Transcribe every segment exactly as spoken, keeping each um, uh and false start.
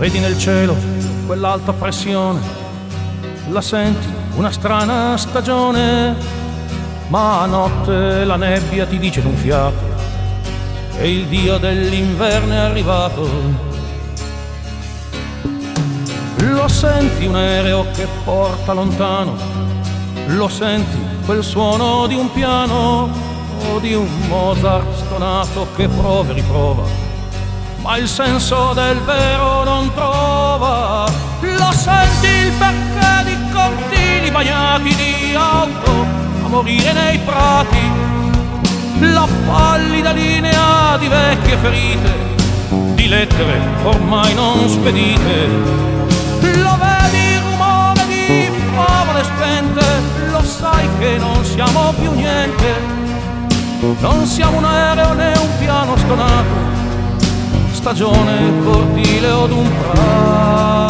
vedi nel cielo quell'alta pressione, la senti una strana stagione, ma a notte la nebbia ti dice d'un fiato che il dio dell'inverno è arrivato. Lo senti un aereo che porta lontano, lo senti quel suono di un piano o di un Mozart stonato che prova e riprova, ma il senso del vero non trova. Lo senti il perché di cortili bagnati di auto a morire nei prati, la pallida linea di vecchie ferite, di lettere ormai non spedite. Lo vedi il rumore di favole spente, lo sai che non siamo più niente, non siamo un aereo né un piano stonato, stagione, cortile o d'un prato.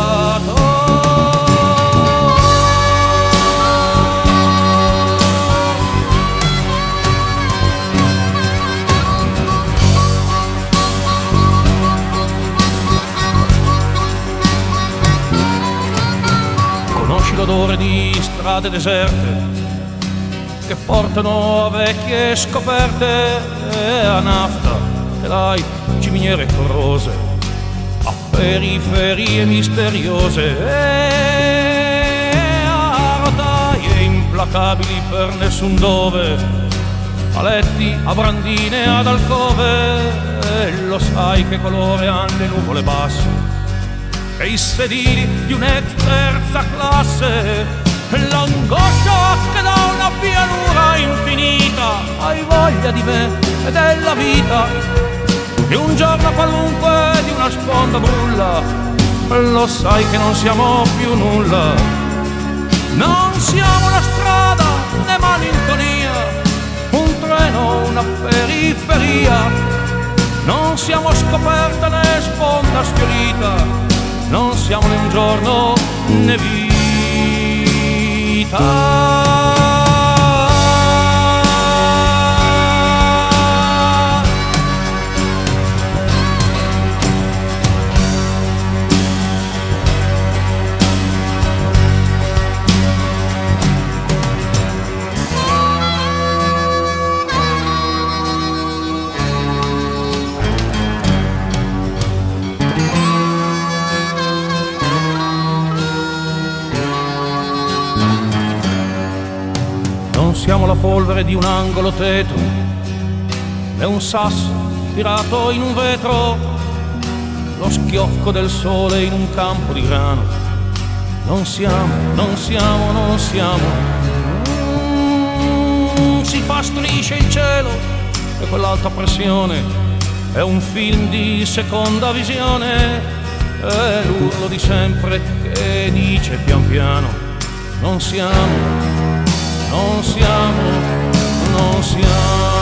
Conosci l'odore di strade deserte che portano a vecchie scoperte e a nafta, telai, ciminiere corrose, a periferie misteriose e a rotaie implacabili per nessun dove, a letti, a brandine, ad alcove. E lo sai che colore hanno le nuvole basse e i sedili di un'ex terza classe, l'angoscia che da una pianura infinita hai voglia di me e della vita, di un giorno qualunque, di una sponda brulla. Lo sai che non siamo più nulla, non siamo una strada né malinconia, un treno, una periferia, non siamo scoperta né sponda sfiorita, non siamo né un giorno né vita. Non siamo la polvere di un angolo tetro, né un sasso tirato in un vetro, lo schiocco del sole in un campo di grano. Non siamo, non siamo, non siamo. Mm, si fa strisce il cielo e quell'alta pressione è un film di seconda visione. È l'urlo di sempre che dice pian piano: non siamo, non siamo, non siamo.